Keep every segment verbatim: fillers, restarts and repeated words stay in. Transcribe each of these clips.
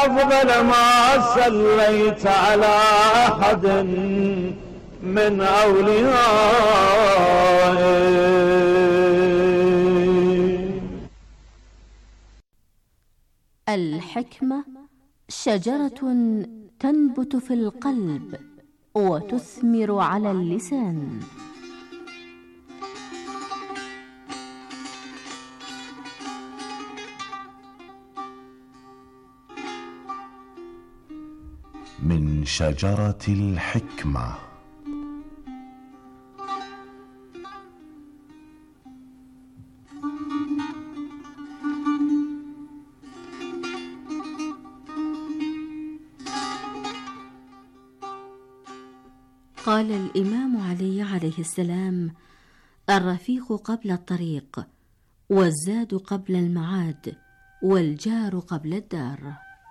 أفضل ما صليت على أحد من أوليائي. الحكمة شجرة تنبت في القلب وتثمر على اللسان. من شجرة الحكمة. قال الإمام علي عليه السلام: الرفيق قبل الطريق، والزاد قبل المعاد، والجار قبل الدار.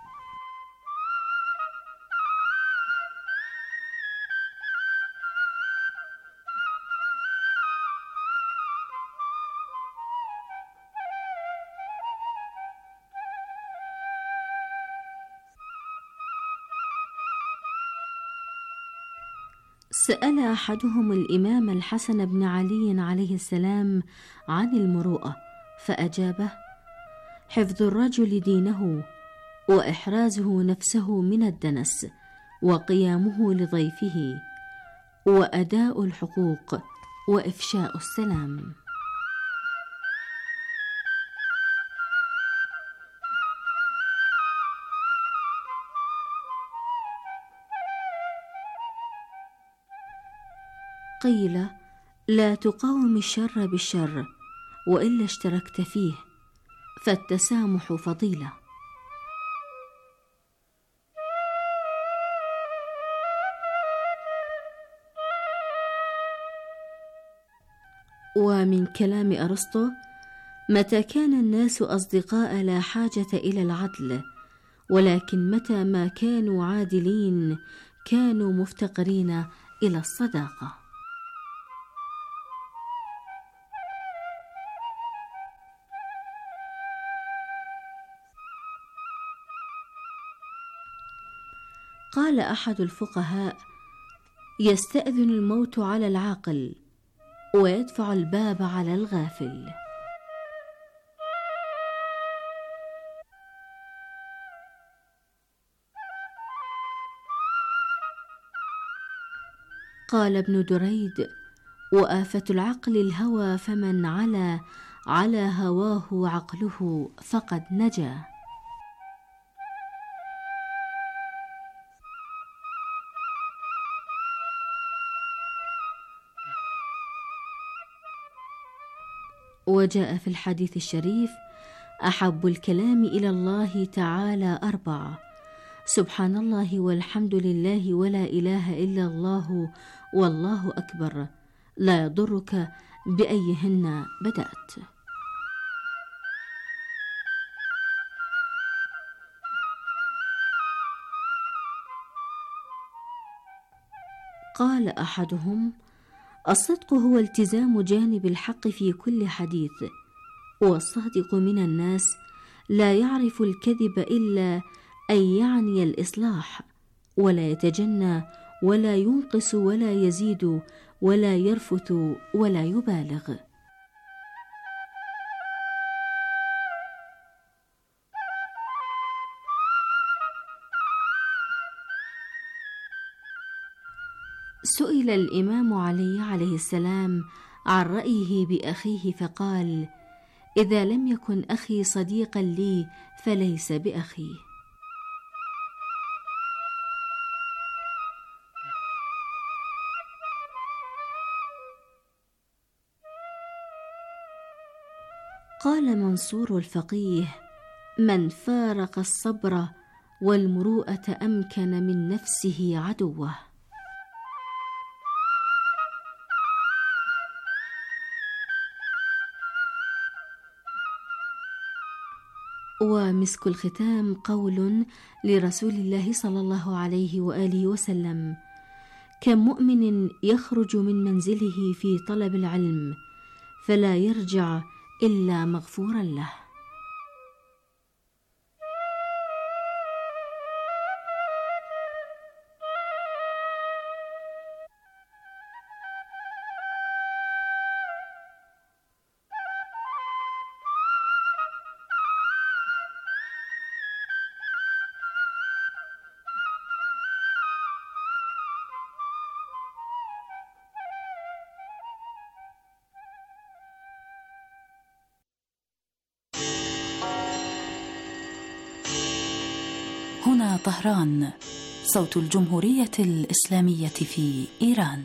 سأل أحدهم الإمام الحسن بن علي عليه السلام عن المروءة، فأجابه: حفظ الرجل دينه، وإحرازه نفسه من الدنس، وقيامه لضيفه، وأداء الحقوق، وإفشاء السلام. قيل: لا تقاوم الشر بالشر وإلا اشتركت فيه، فالتسامح فضيلة. ومن كلام أرسطو: متى كان الناس أصدقاء لا حاجة إلى العدل، ولكن متى ما كانوا عادلين كانوا مفتقرين إلى الصداقة. قال أحد الفقهاء: يستأذن الموت على العاقل ويدفع الباب على الغافل. قال ابن دريد: وآفة العقل الهوى، فمن علا على هواه عقله فقد نجا. وجاء في الحديث الشريف: أحب الكلام إلى الله تعالى أربع: سبحان الله والحمد لله ولا إله إلا الله والله أكبر، لا يضرك بأيهن بدأت. قال أحدهم: الصدق هو التزام جانب الحق في كل حديث، والصادق من الناس لا يعرف الكذب إلا أن يعني الإصلاح، ولا يتجنى ولا ينقص ولا يزيد ولا يرفث ولا يبالغ. سئل الإمام علي عليه السلام عن رأيه بأخيه فقال: إذا لم يكن أخي صديقا لي فليس بأخي. قال منصور الفقيه: من فارق الصبر والمروءة أمكن من نفسه عدوه. ومسك الختام قول لرسول الله صلى الله عليه وآله وسلم: كم مؤمن يخرج من منزله في طلب العلم فلا يرجع إلا مغفورا له. هنا طهران، صوت الجمهورية الإسلامية في إيران.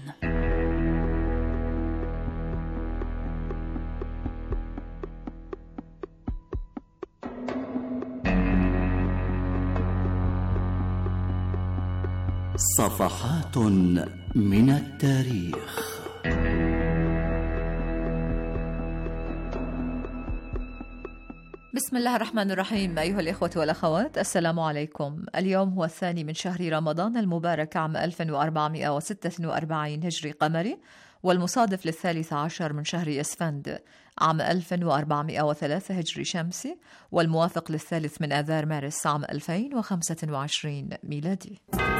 صفحات من التاريخ. بسم الله الرحمن الرحيم. أيها الإخوة والأخوات، السلام عليكم. اليوم هو الثاني من شهر رمضان المبارك عام ألف وأربعمائة وستة وأربعين هجري قمري، والمصادف للثالث عشر من شهر إسفند عام ألف وأربعمائة وثلاثة هجري شمسي، والموافق للثالث من آذار مارس عام ألفين وخمسة وعشرين ميلادي.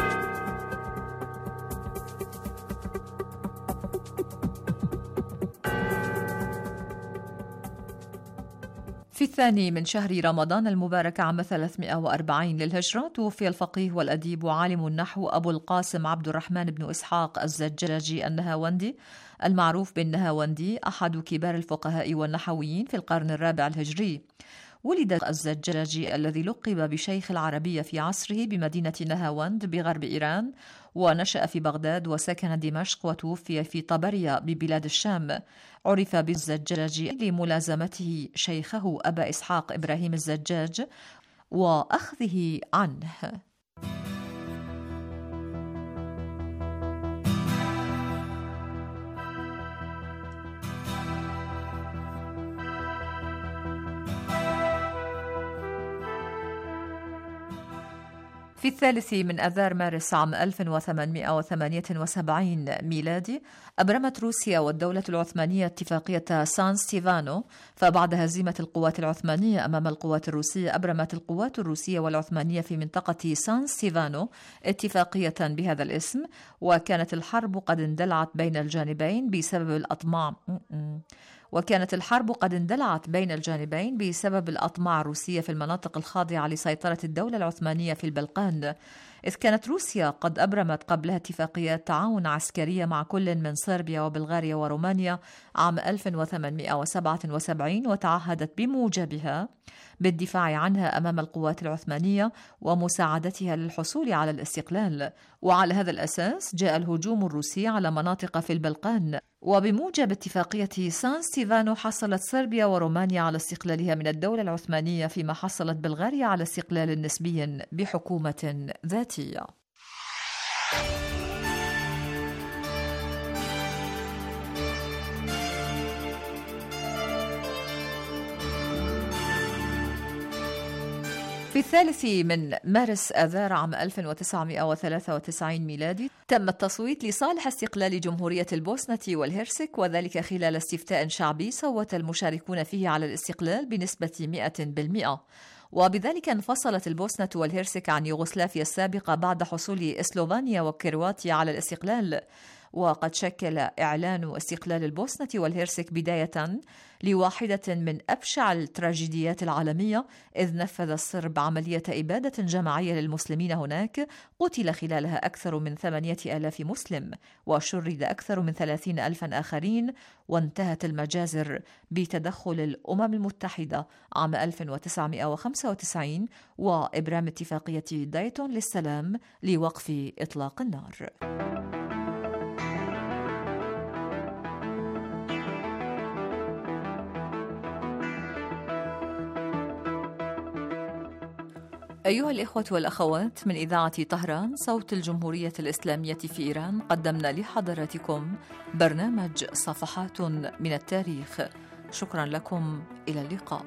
في الثاني من شهر رمضان المبارك عام ثلاثمائة وأربعين للهجرة توفي الفقيه والأديب وعالم النحو أبو القاسم عبد الرحمن بن إسحاق الزجاجي النهاوندي، المعروف بالنهاوندي، أحد كبار الفقهاء والنحويين في القرن الرابع الهجري. ولد الزجاجي الذي لقب بشيخ العربية في عصره بمدينة نهاوند بغرب إيران، ونشأ في بغداد وسكن دمشق، وتوفي في طبريا ببلاد الشام. عرف بالزجاجي لملازمته شيخه أبا إسحاق إبراهيم الزجاج وأخذه عنه. في الثالث من آذار مارس عام ألف وثمانمائة وثمانية وسبعين ميلادي أبرمت روسيا والدولة العثمانية اتفاقية سان ستيفانو، فبعد هزيمة القوات العثمانية أمام القوات الروسية أبرمت القوات الروسية والعثمانية في منطقة سان ستيفانو اتفاقية بهذا الاسم، وكانت الحرب قد اندلعت بين الجانبين بسبب الأطماع وكانت الحرب قد اندلعت بين الجانبين بسبب الأطماع الروسية في المناطق الخاضعة لسيطرة الدولة العثمانية في البلقان، إذ كانت روسيا قد أبرمت قبلها اتفاقيات تعاون عسكرية مع كل من صربيا وبلغاريا ورومانيا عام ألف وثمانمائة وسبعة وسبعين، وتعهدت بموجبها بالدفاع عنها أمام القوات العثمانية ومساعدتها للحصول على الاستقلال. وعلى هذا الأساس جاء الهجوم الروسي على مناطق في البلقان، وبموجب اتفاقية سان ستيفانو حصلت صربيا ورومانيا على استقلالها من الدولة العثمانية، فيما حصلت بلغاريا على استقلال نسبي بحكومة ذاتية. في الثالث من مارس آذار عام ألف وتسعمائة وثلاثة وتسعين ميلادي تم التصويت لصالح استقلال جمهورية البوسنة والهرسك، وذلك خلال استفتاء شعبي صوت المشاركون فيه على الاستقلال بنسبة مئة بالمئة، وبذلك انفصلت البوسنة والهرسك عن يوغوسلافيا السابقة بعد حصول إسلوفانيا وكرواتيا على الاستقلال. وقد شكل إعلان استقلال البوسنة والهرسك بداية لواحدة من أبشع التراجيديات العالمية، إذ نفذ الصرب عملية إبادة جماعية للمسلمين هناك، قتل خلالها أكثر من ثمانية آلاف مسلم، وشرد أكثر من ثلاثين ألفا آخرين، وانتهت المجازر بتدخل الأمم المتحدة عام ألف وتسعمائة وخمسة وتسعين وإبرام اتفاقية دايتون للسلام لوقف إطلاق النار. أيها الإخوة والأخوات، من إذاعة طهران صوت الجمهورية الإسلامية في إيران، قدمنا لحضراتكم برنامج صفحات من التاريخ. شكرا لكم، إلى اللقاء.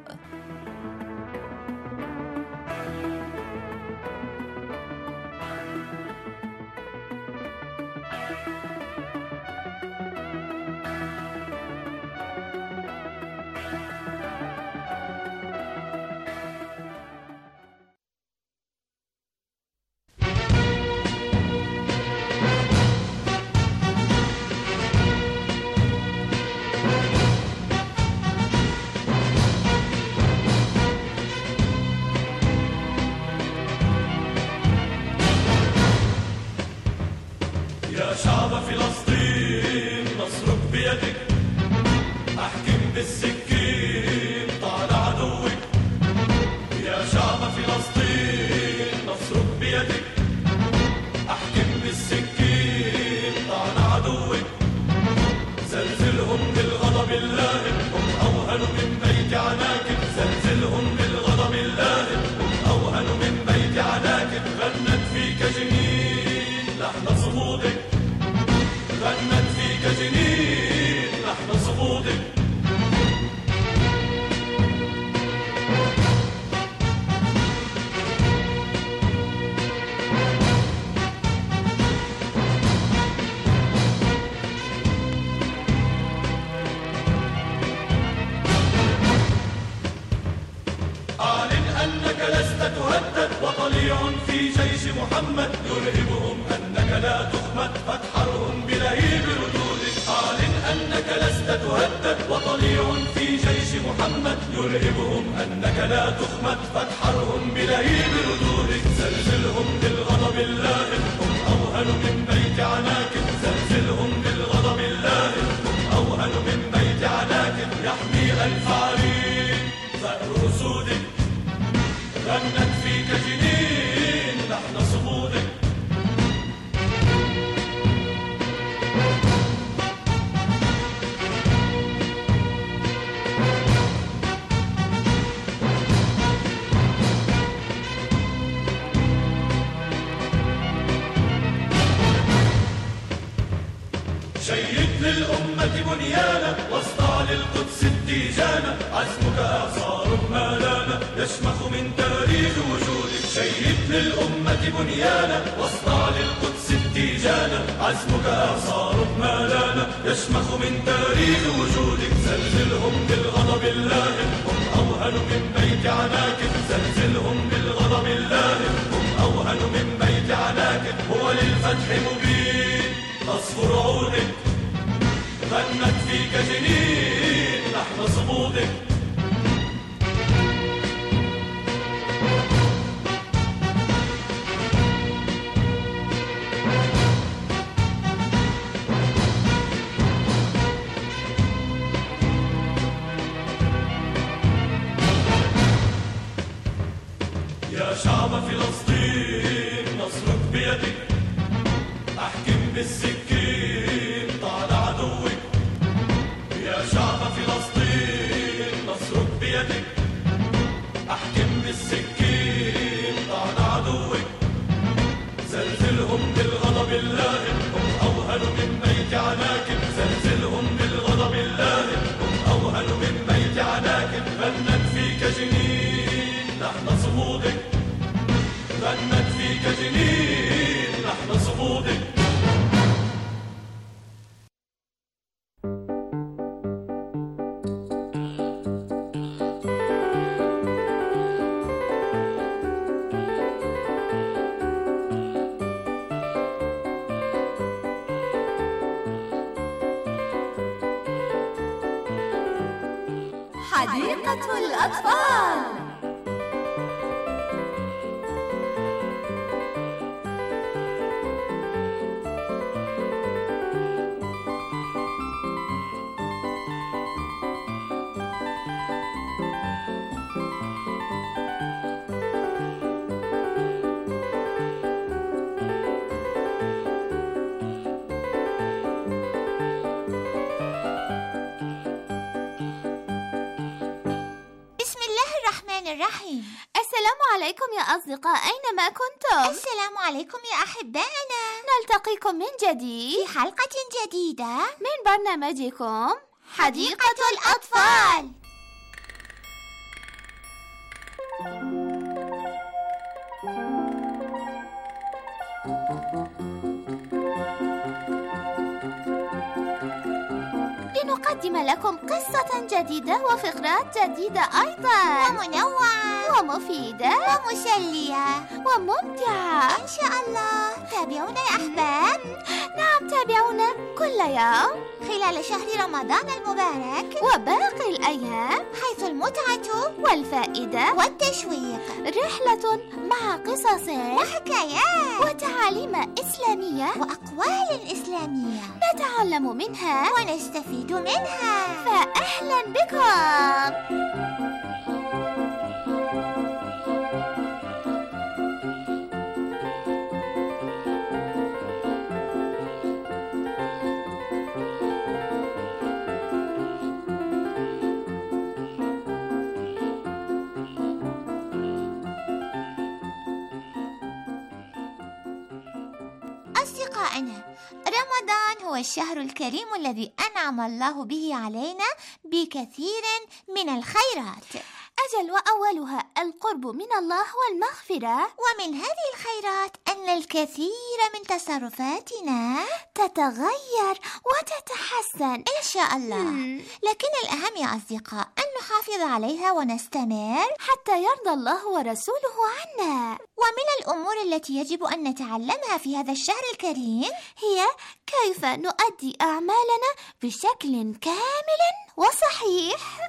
لست تهدد وطليع في جيش محمد يرهبهم أنك لا تخمد فاتحرهم بلهيب ردودك. أعلن أنك لست تهدد وطليع في جيش محمد يرهبهم أنك لا تخمد فاتحرهم بلهيب ردودك. زلزلهم بالغضب اللائم هم أوهن من بيت عناكب. زلزلهم بالغضب اللائم هم أوهن من بيت عناكب. يحمي ألف عرين ثأر أسودك غنت فيك جنين لحن صمودك. شيد للأمة بنيانا واصدع للقدس التيجانا. عزمك إعصار ما لانا يشمخ من تاريخ وجودك. شيد للأمة بنيانا واصدع للقدس التيجانا. عزمك إعصار ما لانا يشمخ من تاريخ وجودك. زلزلهم بالغضب اللائم هم أوهن من بيت عناكب. زلزلهم بالغضب اللائم هم أوهن من بيت عناكب. هو للفتح مبين تصفر عودك غنت فيك جنين لحن صمودك. يا شعب فلسطين نصرك بيدك. أحكم بالسكين طال عدوك. يا شعب فلسطين نصرك بيدك. أحكم بالسكين طال عدوك. زلزلهم بالغضب اللائم هم أوهن من بيت عناكب. زلزلهم بالغضب اللائم هم أوهن من بيت عناكب. غنت فيك جنين لحن صمودك. غنت فيك جنين لحن صمودك. حديقة الأطفال. الرحيم. السلام عليكم يا أصدقاء أينما كنتم. السلام عليكم يا أحبائنا. نلتقيكم من جديد في حلقة جديدة من برنامجكم حديقة الأطفال. لنقدم لكم قصة جديدة وفقرات جديدة أيضا ومنوعة ومفيدة ومسلية وممتعة إن شاء الله. تابعونا يا أحباب. نعم تابعونا كل يوم خلال شهر رمضان المبارك وباقي الأيام، حيث المتعة والفائدة والتشويق. رحلة مع قصص وحكايات وتعاليم إسلامية وأقوال إسلامية نتعلم منها ونستفيد منها. فأهلا بكم. أصدقائنا، رمضان هو الشهر الكريم الذي أنعم الله به علينا بكثير من الخيرات. أجل، وأولها القرب من الله والمغفرة. ومن هذه الخيرات أن الكثير من تصرفاتنا تتغير وتتحسن إن شاء الله. مم. لكن الأهم يا أصدقاء أن نحافظ عليها ونستمر حتى يرضى الله ورسوله عنا. ومن الأمور التي يجب أن نتعلمها في هذا الشهر الكريم هي كيف نؤدي أعمالنا بشكل كامل وصحيح.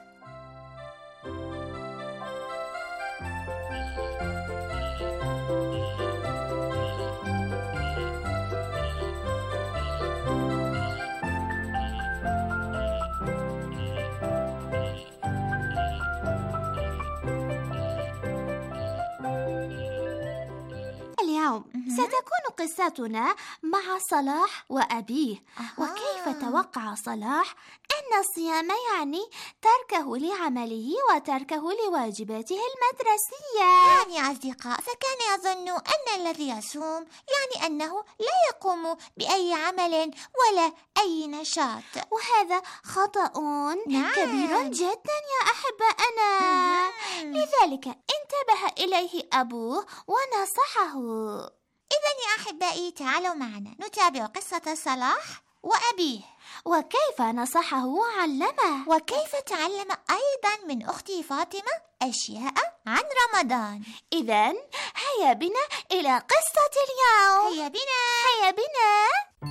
اليوم ستكون قصتنا مع صلاح وأبيه. أها. وكيف توقع صلاح أن الصيام يعني تركه لعمله وتركه لواجباته المدرسية. يعني يا أصدقاء، فكان يظن أن الذي يصوم يعني أنه لا يقوم بأي عمل ولا أي نشاط، وهذا خطأ نعم. كبير جدا يا أحبائنا. لذلك انتبه إليه أبوه ونصحه. إذن يا أحبائي، تعالوا معنا نتابع قصة صلاح وأبيه، وكيف نصحه وعلمه، وكيف تعلم أيضا من أختي فاطمة أشياء عن رمضان. إذن هيا بنا إلى قصة اليوم. هيا بنا هيا بنا.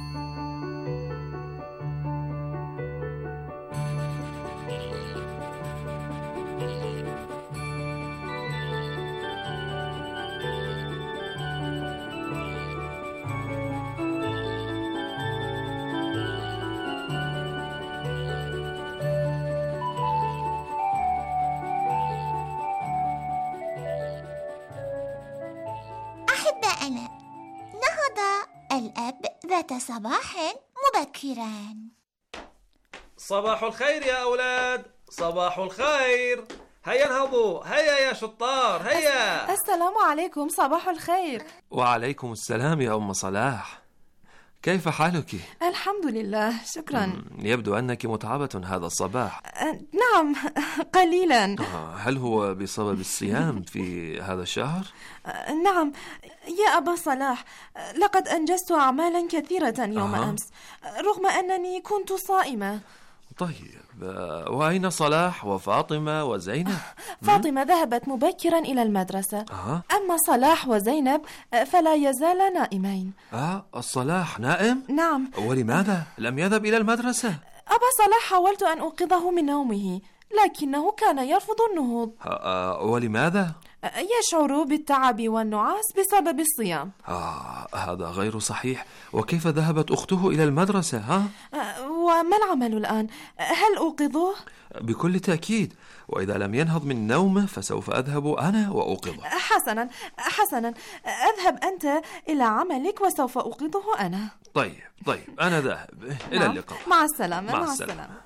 أحبائنا، نهض الأب ذات صباح مبكرا. صباح الخير يا أولاد، صباح الخير. هيا انهضوا، هيا يا شطار، هيا. السلام عليكم. صباح الخير. وعليكم السلام يا أم صلاح، كيف حالك؟ الحمد لله، شكرا. يبدو أنك متعبة هذا الصباح. أه نعم، قليلا. هل هو بسبب الصيام في هذا الشهر؟ أه نعم يا أبا صلاح، لقد أنجزت أعمالا كثيرة يوم أه. أمس رغم أنني كنت صائمة. طيب، وأين صلاح وفاطمة وزينب؟ فاطمة ذهبت مبكرا إلى المدرسة. أه؟ أما صلاح وزينب فلا يزال نائمين. آه، الصلاح نائم؟ نعم. ولماذا لم يذهب إلى المدرسة؟ أبا صلاح حاولت أن أوقظه من نومه لكنه كان يرفض النهوض. آه، ولماذا؟ يشعر بالتعب والنعاس بسبب الصيام. آه، هذا غير صحيح. وكيف ذهبت أخته إلى المدرسة؟ ها؟ آه، وما العمل الآن؟ هل أوقظه؟ بكل تأكيد، وإذا لم ينهض من نومه فسوف أذهب أنا وأوقظه. حسنا حسنا، أذهب أنت إلى عملك وسوف أوقظه أنا. طيب طيب، أنا ذاهب. إلى نعم. اللقاء. مع السلامة. مع, مع السلامة. السلامة.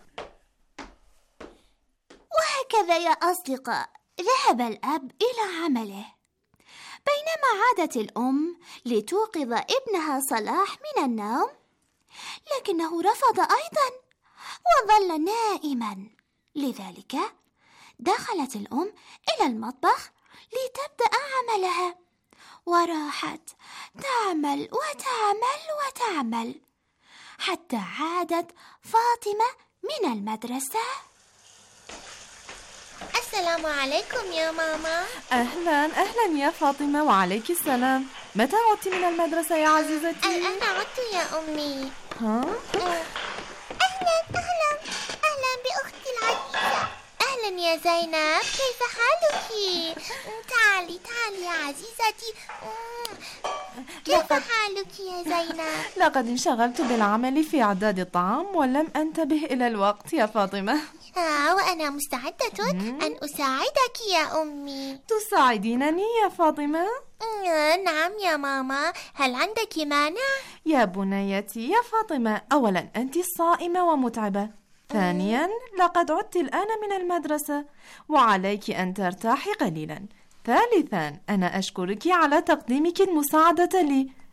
وهكذا يا أصدقاء ذهب الأب إلى عمله، بينما عادت الأم لتوقظ ابنها صلاح من النوم، لكنه رفض أيضا وظل نائما. لذلك دخلت الأم إلى المطبخ لتبدأ عملها، وراحت تعمل وتعمل وتعمل حتى عادت فاطمة من المدرسة. السلام عليكم يا ماما. أهلا أهلا يا فاطمة. وعليك السلام. متى عدت من المدرسة يا عزيزتي؟ الآن عدت يا أمي. ها؟ أهلا أهلا أهلا بأختي العزيزة. أهلا يا زينب، كيف حالك؟ تعالي تعالي يا عزيزتي. كيف لقد... حالك يا زينب؟ لقد انشغلت بالعمل في إعداد الطعام ولم أنتبه إلى الوقت يا فاطمة. آه، وأنا مستعدة مم. أن أساعدك يا أمي. تساعدينني يا فاطمة؟ نعم يا ماما، هل عندك مانع؟ يا بنيتي يا فاطمة، أولا أنت صائمة ومتعبة، ثانيا لقد عدت الآن من المدرسة وعليك أن ترتاحي قليلا، ثالثا أنا أشكرك على تقديمك المساعدة لي،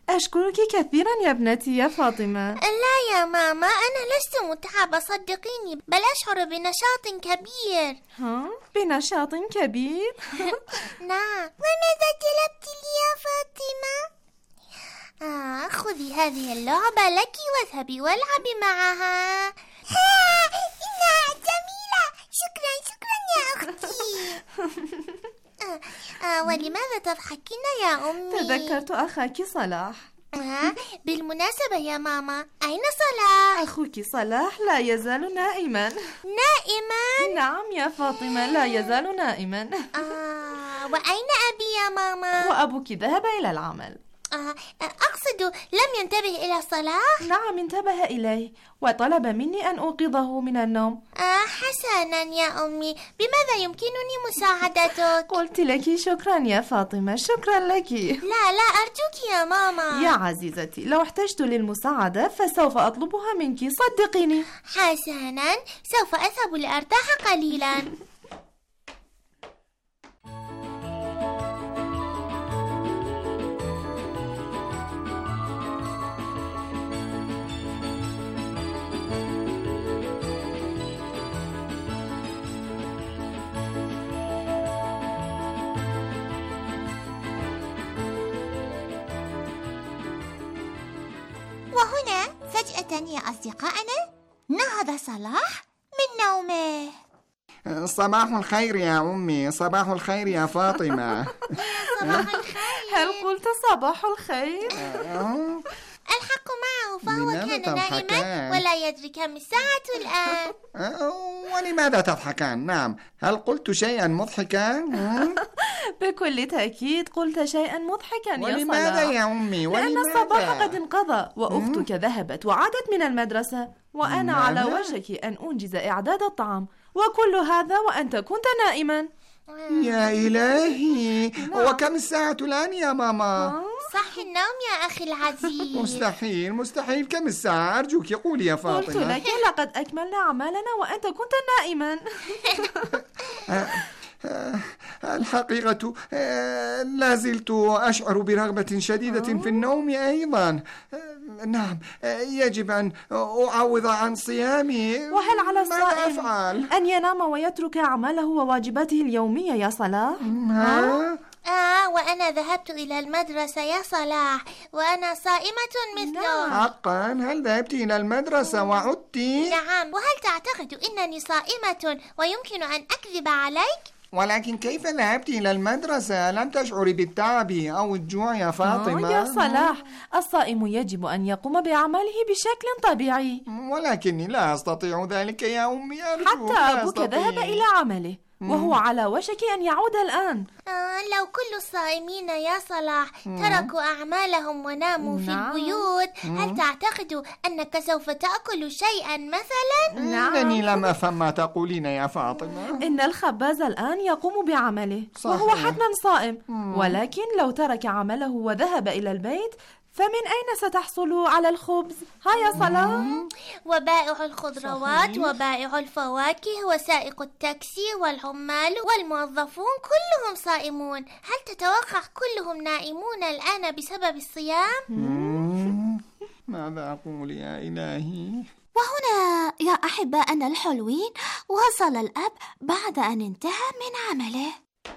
أشكرك كثيرا يا ابنتي يا فاطمة. لا يا ماما، أنا لست متعبة صدقيني، بل أشعر بنشاط كبير. ها؟ بنشاط كبير؟ نعم. وماذا طلبت لي يا فاطمة؟ آه خذي هذه اللعبة لك واذهبي والعبي معها. ها إنها جميلة، شكرا شكرا يا أختي. آه آه ولماذا تضحكين يا أمي؟ تذكرت أخاك صلاح. آه بالمناسبة يا ماما، أين صلاح؟ أخوك صلاح لا يزال نائما. نائما؟ نعم يا فاطمة، لا يزال نائما. آه وأين أبي يا ماما؟ وأبوك ذهب إلى العمل. آه أقصد لم ينتبه إلى صلاح؟ نعم انتبه إليه وطلب مني أن أوقظه من النوم. آه حسنا يا أمي، بماذا يمكنني مساعدتك؟ قلت لك شكرا يا فاطمة، شكرا لك. لا لا أرجوك يا ماما. يا عزيزتي، لو احتجت للمساعدة فسوف أطلبها منك، صدقيني. حسنا، سوف أذهب لأرتاح قليلا. وهنا فجأة يا أصدقائنا نهض صلاح من نومه. صباح الخير يا أمي، صباح الخير يا فاطمة. صباح الخير. هل قلت صباح الخير؟ الحق معه، فهو كان نائما ولا يدري كم الساعة الآن. ولماذا تضحكان؟ نعم، هل قلت شيئا مضحكا؟ بكل تأكيد قلت شيئا مضحكا يا صلاح. ولماذا يا أمي؟ ولماذا؟ لأن الصباح قد انقضى وأختك ذهبت وعادت من المدرسة، وأنا على وشك أن أنجز إعداد الطعام، وكل هذا وأنت كنت نائما. يا إلهي، وكم الساعة الآن يا ماما؟ صح النوم يا أخي العزيز. مستحيل مستحيل، كم الساعة؟ أرجوك قولي يا فاطمة. قلت لك لقد أكملنا أعمالنا وأنت كنت نائما. الحقيقة لا زلت أشعر برغبة شديدة في النوم أيضا. نعم، يجب أن أعوض عن صيامي. وهل على الصائم أفعل؟ أن ينام ويترك أعماله وواجباته اليومية يا صلاح؟ ها؟ آه وأنا ذهبت إلى المدرسة يا صلاح، وأنا صائمة مثلك. حقا؟ هل ذهبت إلى المدرسة وعدت؟ نعم، وهل تعتقد أنني صائمة ويمكن أن أكذب عليك؟ ولكن كيف ذهبت إلى المدرسة؟ لم تشعري بالتعب أو الجوع يا فاطمة؟ يا صلاح، الصائم يجب أن يقوم بعمله بشكل طبيعي. ولكني لا أستطيع ذلك يا أمي، أرجوك. حتى أبوك ذهب إلى عمله وهو على وشك أن يعود الآن. آه لو كل الصائمين يا صلاح تركوا أعمالهم وناموا في نعم. البيوت، هل تعتقد أنك سوف تأكل شيئا مثلا؟ نعم. إنني لم أفهم ما تقولين يا فاطمة. إن الخباز الآن يقوم بعمله صحيح. وهو حتما صائم، ولكن لو ترك عمله وذهب إلى البيت فمن أين ستحصل على الخبز؟ ها يا صلاح؟ وبائع الخضروات صحيح. وبائع الفواكه وسائق التاكسي والعمال والموظفون كلهم صائمون. هل تتوقع كلهم نائمون الآن بسبب الصيام؟ ماذا أقول يا إلهي؟ وهنا يا أحبائنا الحلوين وصل الأب بعد أن انتهى من عمله.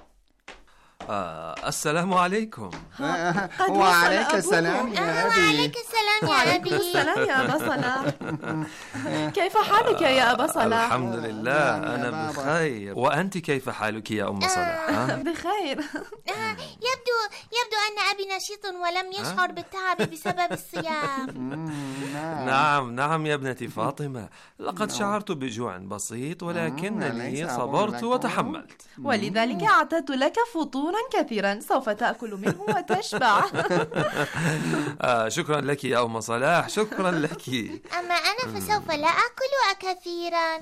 آه، السلام عليكم. آه، وعليك السلام يا أبي. وعليك السلام يا أبي. السلام يا أبا صلاح. كيف حالك يا أبا صلاح؟ الحمد لله أنا بخير، وأنت كيف حالك يا أم صلاح؟ بخير. يبدو يبدو أن أبي نشيط ولم يشعر بالتعب بسبب الصيام. نعم نعم يا ابنتي فاطمة، لقد شعرت بجوع بسيط ولكنني صبرت وتحملت، ولذلك أعددت لك فطورا كثيرا سوف تأكل منه وتشبع. آه شكرا لك يا أم صلاح، شكرا لك. أما أنا فسوف لا أكل كثيرا.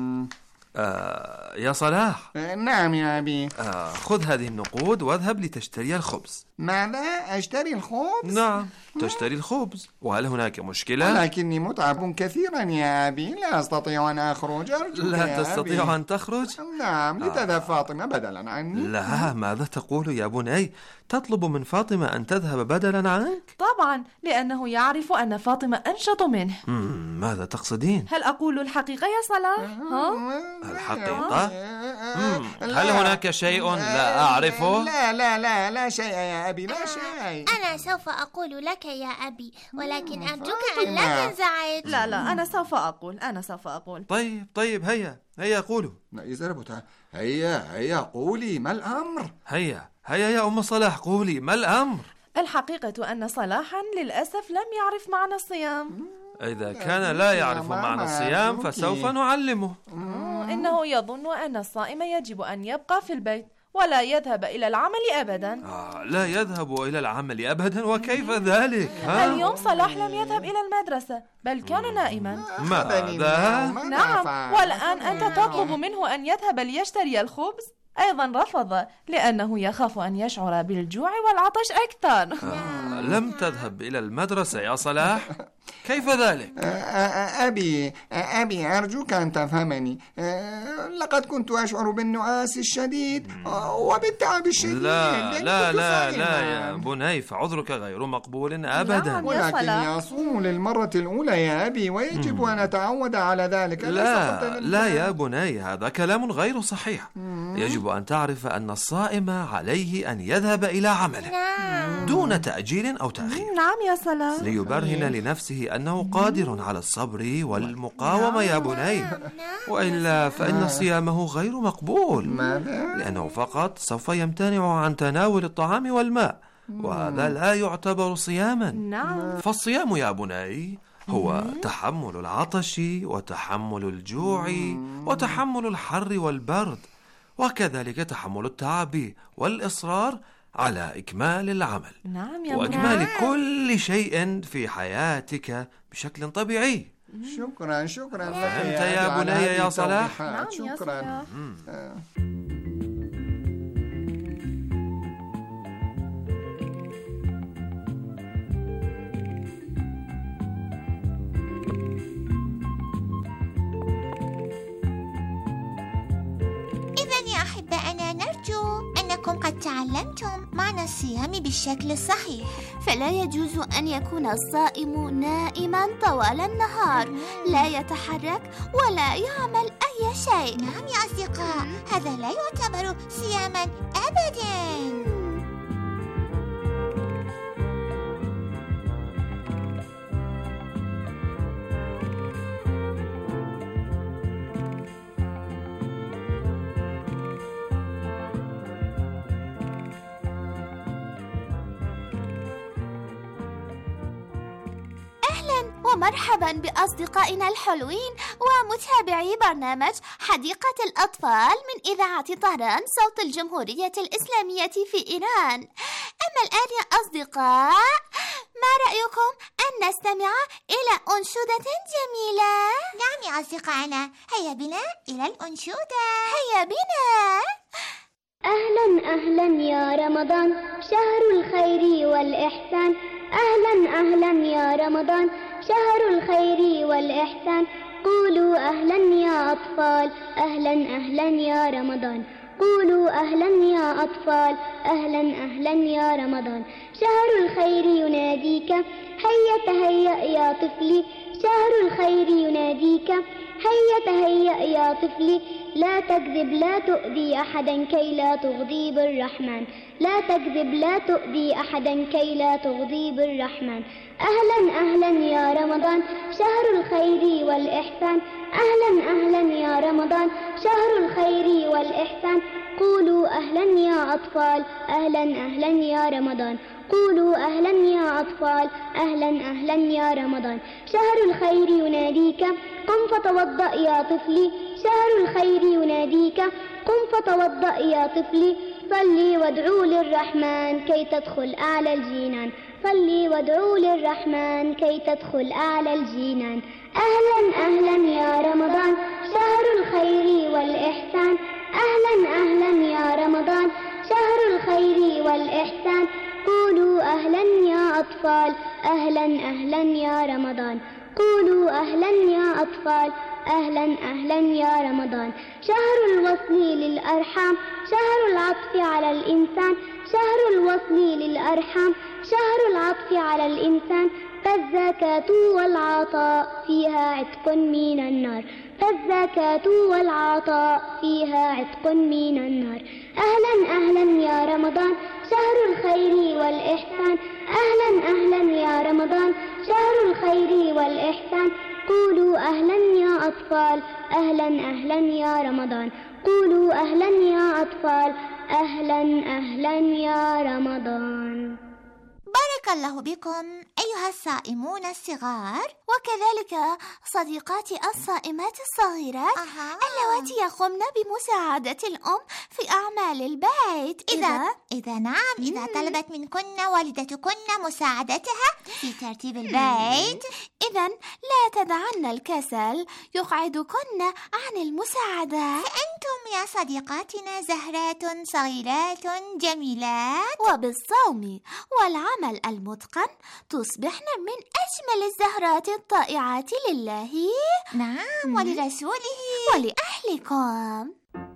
آه يا صلاح. نعم يا أبي. آه خذ هذه النقود واذهب لتشتري الخبز. ماذا؟ أشتري الخبز؟ نعم. تشتري الخبز. وهل هناك مشكلة؟ لكني متعب كثيرا يا أبي، لا أستطيع أن أخرج. لا تستطيع أبي. أن تخرج؟ نعم، لتذهب فاطمة بدلا عني. لا، ماذا تقول يا بني؟ تطلب من فاطمة أن تذهب بدلا عنك؟ طبعا، لأنه يعرف أن فاطمة أنشط منه. ماذا تقصدين؟ هل أقول الحقيقة يا صلاح؟ ها؟ الحقيقة؟ هل هناك شيء لا أعرفه؟ لا لا لا لا شيء يا أبي، لا شيء. أنا سوف أقول لك يا أبي، ولكن أرجوك أن لا تنزعج. لا لا، أنا سوف أقول أنا سوف أقول طيب طيب هيا هيا قولوا. هيا هيا قولي، ما الأمر؟ هيا هيا يا أم صلاح قولي، ما الأمر؟ الحقيقة أن صلاحا للأسف لم يعرف معنى الصيام. إذا كان لا يعرف معنى الصيام فسوف نعلمه. إنه يظن أن الصائم يجب أن يبقى في البيت ولا يذهب إلى العمل أبدا. آه لا يذهب إلى العمل أبدا؟ وكيف ذلك؟ ها؟ اليوم صلاح لم يذهب إلى المدرسة، بل كان نائما. ماذا؟ نعم، والآن أنت تطلب منه أن يذهب ليشتري الخبز؟ أيضا رفض لأنه يخاف أن يشعر بالجوع والعطش أكثر. آه لم تذهب إلى المدرسة يا صلاح؟ كيف ذلك؟ أبي أبي أرجوك أن تفهمني، لقد كنت أشعر بالنعاس الشديد وبالتعب الشديد. لا لا لا لا يا بني، فعذرك غير مقبول أبدا. ولكن يصوم للمرة الأولى يا أبي، ويجب أن أتعود على ذلك. لا لا يا بني، هذا كلام غير صحيح. يجب أن تعرف أن الصائم عليه أن يذهب إلى عمله دون تأجيل أو تأخير. نعم يا سلام. ليبرهن لنفسه أنه قادر على الصبر والمقاومة يا بني، وإلا فإن صيامه غير مقبول، لأنه فقط سوف يمتنع عن تناول الطعام والماء، وهذا لا يعتبر صياما. فالصيام يا بني هو تحمل العطش وتحمل الجوع وتحمل الحر والبرد، وكذلك تحمل التعب والإصرار على إكمال العمل. نعم يا وإكمال بني. كل شيء في حياتك بشكل طبيعي. شكرا شكرا لك فهمت يا بني يا صلاح؟ نعم شكرا يا قد تعلمتم معنى الصيام بالشكل الصحيح. فلا يجوز أن يكون الصائم نائما طوال النهار، لا يتحرك ولا يعمل أي شيء. نعم يا أصدقاء، هذا لا يعتبر صياما أبدا. ومرحبا بأصدقائنا الحلوين ومتابعي برنامج حديقة الأطفال من إذاعة طهران صوت الجمهورية الإسلامية في إيران. أما الآن يا أصدقاء، ما رأيكم أن نستمع إلى أنشودة جميلة؟ نعم يا أصدقائنا، هيا بنا إلى الأنشودة. هيا بنا. أهلا أهلا يا رمضان شهر الخير والإحسان، أهلا أهلا يا رمضان شهر الخير والإحسان. قولوا أهلا يا أطفال، أهلا أهلا يا رمضان. قولوا أهلا يا أطفال، أهلا أهلا يا رمضان. شهر الخير يناديك، هيا تهيأ يا طفلي. شهر الخير يناديك، هيا تهيأ يا طفلي. لا تكذب لا تؤذي أحدا كي لا تغضب الرحمن. لا تكذب لا تؤذي أحدا كي لا تغضب الرحمن. أهلا أهلا يا رمضان شهر الخير والإحسان، أهلا أهلا يا رمضان شهر الخير والإحسان. قولوا أهلا يا أطفال، أهلا أهلا يا رمضان. قولوا أهلا يا أطفال، أهلا أهلا يا رمضان. شهر الخير يناديك، قم فتوضأ يا طفلي. شهر الخير يناديك، قم فتوضأ يا طفلي. صلي وادعوا للرحمن كي تدخل أعلى الجنان. صلي وادعوا للرحمن كي تدخل أعلى الجنان. أهلا أهلا يا رمضان شهر الخير والإحسان، أهلا أهلا يا رمضان شهر الخير والإحسان. قولوا أهلا يا أطفال، أهلا أهلا يا رمضان. قولوا أهلا يا أطفال، أهلا أهلا يا رمضان. شهر الوصل للأرحام، شهر العطف على الإنسان، شهر الوصل للأرحام، شهر العطف على الإنسان. فالزكاة والعطاء فيها عتق من النار، فالزكاة والعطاء فيها عتق من النار. أهلا أهلا يا رمضان، شهر الخير والإحسان، أهلا أهلا يا رمضان، شهر الخير والإحسان. قولوا أهلا يا أطفال، أهلا أهلا يا رمضان. قولوا أهلا يا أطفال، أهلا أهلا يا رمضان. بارك الله بكم أيها الصائمون الصغار، وكذلك صديقاتي الصائمات الصغيرات أه. اللواتي يقومن بمساعدة الأم في أعمال البيت. إذا إذا, إذا نعم مم. إذا طلبت منكن والدتكن مساعدتها في ترتيب البيت، إذا لا تدعن الكسل يقعدكن عن المساعدة. فأنتم يا صديقاتنا زهرات صغيرات جميلات، وبالصوم والعمل المتقن تصبحن من أجمل الزهرات الطائعات لله، نعم، ولرسوله ولأهلكم.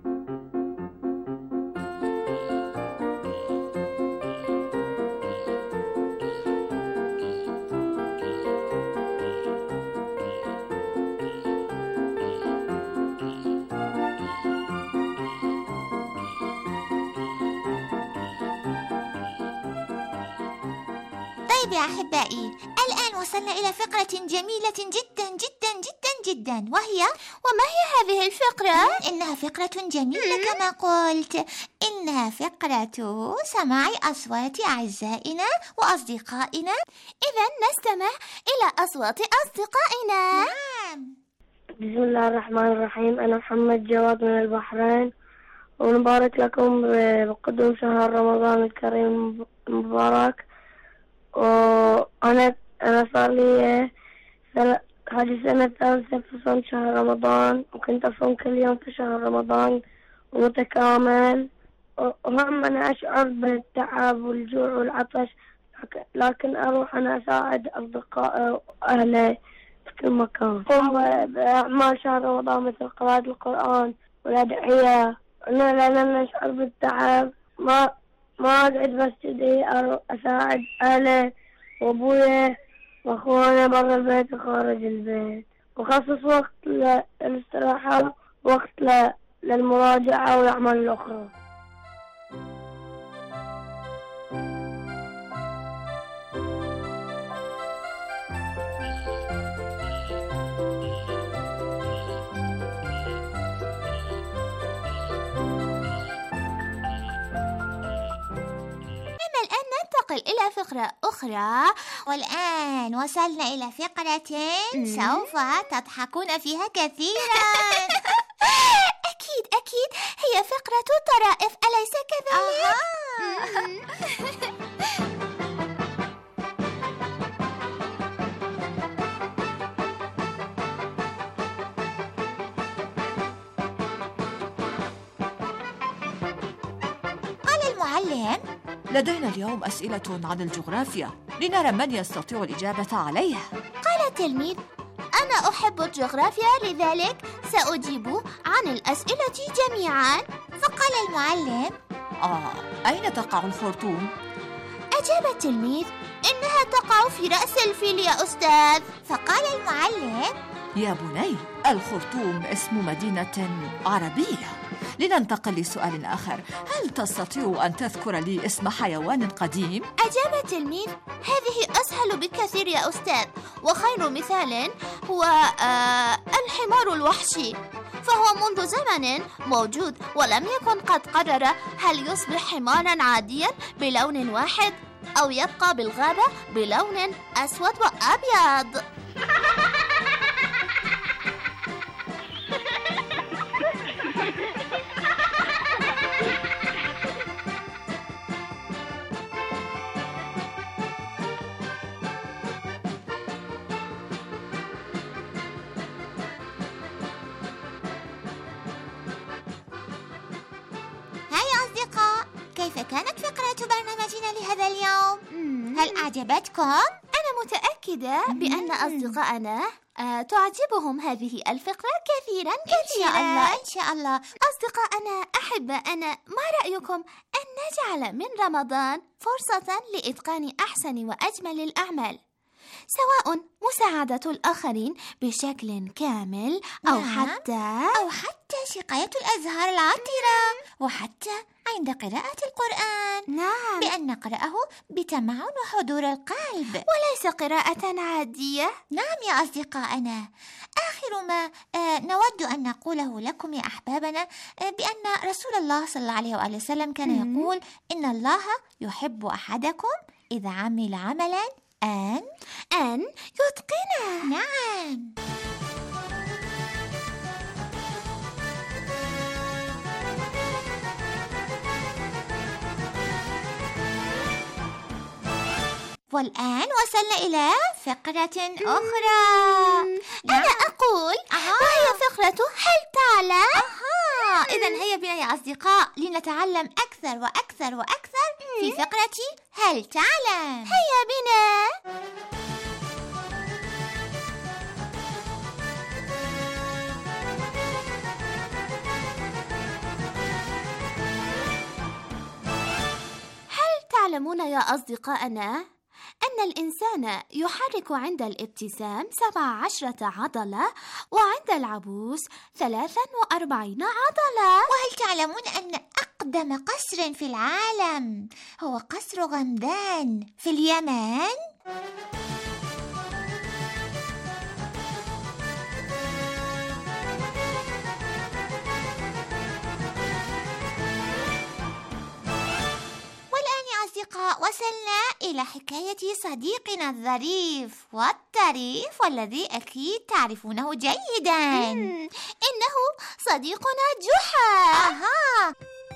طيب يا أحبائي، الآن وصلنا إلى فقرة جميلة جدا جدا جدا جدا، وهي وما هي هذه الفقرة؟ إنها فقرة جميلة كما قلت، إنها فقرة سماع أصوات أعزائنا وأصدقائنا. إذا نستمع إلى أصوات أصدقائنا. نعم. بسم الله الرحمن الرحيم. أنا محمد جواد من البحرين، ونبارك لكم بقدوم شهر رمضان الكريم المبارك. وأنا أنا صار لي هذه السنة الثالثة في صوم شهر رمضان، وكنت أصوم كل يوم في شهر رمضان ومتكامل. وهم أنا أشعر بالتعب والجوع والعطش، لكن أروح أنا أساعد أصدقائي وأهلي في كل مكان. أقوم بأعمال شهر رمضان مثل قراءة القرآن والأدعية. أنا لأن أنا أشعر بالتعب ما ما أقعد بس كذي، أساعد أهلي وأبويا وأخواني برا البيت وخارج البيت، وخصص وقت للاستراحة ووقت للمراجعة والأعمال الأخرى. إلى فقرة أخرى، والآن وصلنا إلى فقرة سوف تضحكون فيها كثيرا. أكيد أكيد هي فقرة طرائف، أليس كذلك؟ قال المعلم: لدينا اليوم أسئلة عن الجغرافيا، لنرى من يستطيع الإجابة عليها. قال التلميذ: أنا أحب الجغرافيا، لذلك سأجيب عن الأسئلة جميعا. فقال المعلم: آه، أين تقع الخرطوم؟ أجاب التلميذ: إنها تقع في رأس الفيل يا أستاذ. فقال المعلم: يا بني، الخرطوم اسم مدينة عربية. لننتقل لسؤال آخر، هل تستطيع أن تذكر لي اسم حيوان قديم؟ أجاب التلميذ: هذه أسهل بكثير يا أستاذ، وخير مثال هو آه الحمار الوحشي، فهو منذ زمن موجود، ولم يكن قد قرر هل يصبح حمارا عاديا بلون واحد أو يبقى بالغابة بلون أسود وأبيض. كيف كانت فقرة برنامجنا لهذا اليوم؟ هل أعجبتكم؟ أنا متأكدة بأن أصدقائنا آه تعجبهم هذه الفقرة كثيرا كثيرا. إن شاء الله إن شاء الله. أصدقائنا أحبائنا، ما رأيكم أن نجعل من رمضان فرصة لإتقان أحسن وأجمل الأعمال، سواء مساعدة الآخرين بشكل كامل أو نعم. حتى أو حتى سقاية الأزهار العطرة، وحتى عند قراءة القرآن. نعم، بأن نقرأه بتمعن وحضور القلب، وليس قراءة عادية. نعم يا أصدقائنا. آخر ما آه نود أن نقوله لكم يا أحبابنا آه بأن رسول الله صلى الله عليه وآله وسلم كان م- يقول إن الله يحب أحدكم إذا عمل عملا أن أن يتقنه. نعم. والآن وصلنا إلى فقرة أخرى. أنا أقول أها. وهي فقرة هل تعلم؟ أها، إذن هيا بنا يا أصدقاء لنتعلم أكثر وأكثر وأكثر في فقرة هل تعلم. هيا بنا. هل تعلمون يا أصدقائنا أن الإنسان يحرك عند الابتسام سبع عشرة عضلة، وعند العبوس ثلاثا وأربعين عضلة؟ وهل تعلمون أن أقدم قصر في العالم هو قصر غمدان في اليمن؟ أصدقاء، وصلنا إلى حكاية صديقنا الظريف والطريف والذي أكيد تعرفونه جيدا. إنه صديقنا جحا. أها.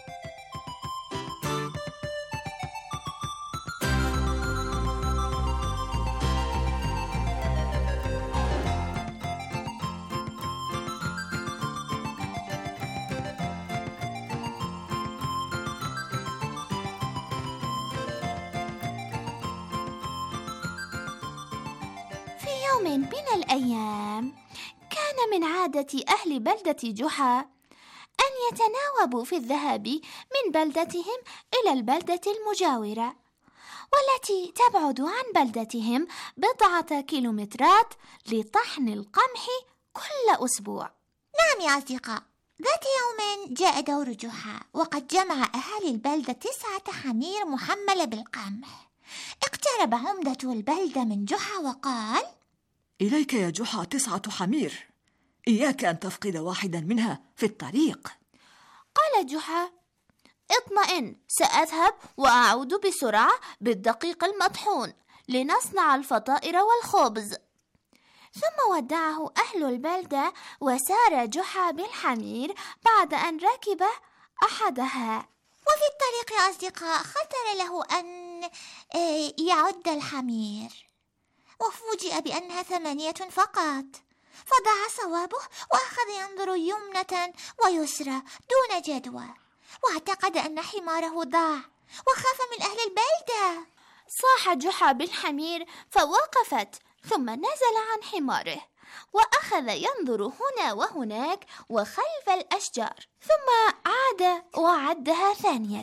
يوم من الأيام كان من عادة أهل بلدة جحا أن يتناوبوا في الذهاب من بلدتهم إلى البلدة المجاورة، والتي تبعد عن بلدتهم بضعة كيلومترات، لطحن القمح كل أسبوع. نعم يا أصدقاء، ذات يوم جاء دور جحا، وقد جمع أهالي البلدة تسعة حمير محملة بالقمح. اقترب عمدة البلدة من جحا وقال: إليك يا جحا تسعة حمير، إياك أن تفقد واحدا منها في الطريق. قال جحا: اطمئن، سأذهب وأعود بسرعة بالدقيق المطحون لنصنع الفطائر والخبز. ثم ودعه أهل البلدة، وسار جحا بالحمير بعد أن ركب أحدها. وفي الطريق يا أصدقاء خطر له أن يعد الحمير، وفوجئ بأنها ثمانية فقط، فضاع صوابه وأخذ ينظر يمنة ويسرى دون جدوى، واعتقد أن حماره ضاع وخاف من أهل البلدة. صاح جحا بالحمير فوقفت، ثم نزل عن حماره وأخذ ينظر هنا وهناك وخلف الأشجار، ثم عاد وعدها ثانية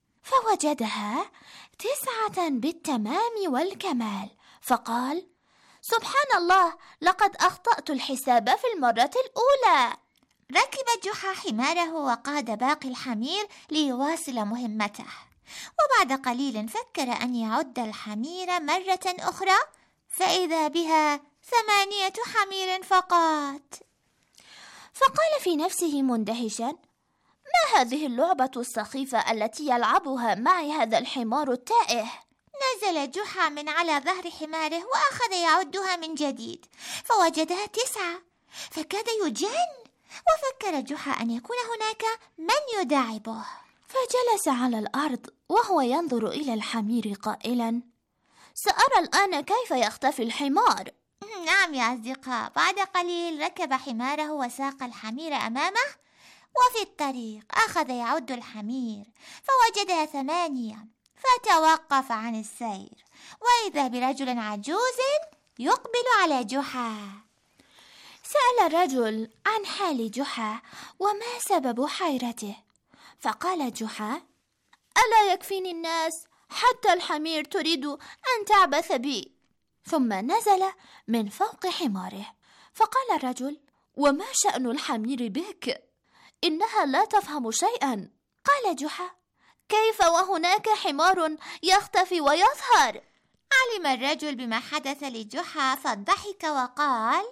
فوجدها تسعة بالتمام والكمال، فقال: سبحان الله، لقد أخطأت الحساب في المرة الأولى. ركب جحا حماره وقاد باقي الحمير ليواصل مهمته، وبعد قليل فكر أن يعد الحمير مرة أخرى، فإذا بها ثمانية حمير فقط. فقال في نفسه مندهشا: ما هذه اللعبة السخيفة التي يلعبها معي هذا الحمار التائه؟ نزل جحا من على ظهر حماره وأخذ يعدها من جديد، فوجدها تسعة، فكاد يجن، وفكر جحا أن يكون هناك من يداعبه، فجلس على الأرض وهو ينظر إلى الحمير قائلا: سأرى الآن كيف يختفي الحمار. نعم يا أصدقاء، بعد قليل ركب حماره وساق الحمير أمامه، وفي الطريق أخذ يعد الحمير فوجدها ثمانية، فتوقف عن السير وإذا برجل عجوز يقبل على جحا. سأل الرجل عن حال جحا وما سبب حيرته، فقال جحا: ألا يكفيني الناس حتى الحمير تريد أن تعبث بي. ثم نزل من فوق حماره، فقال الرجل: وما شأن الحمير بك؟ إنها لا تفهم شيئا. قال جحا: كيف وهناك حمار يختفي ويظهر؟ علم الرجل بما حدث لجحا فضحك وقال: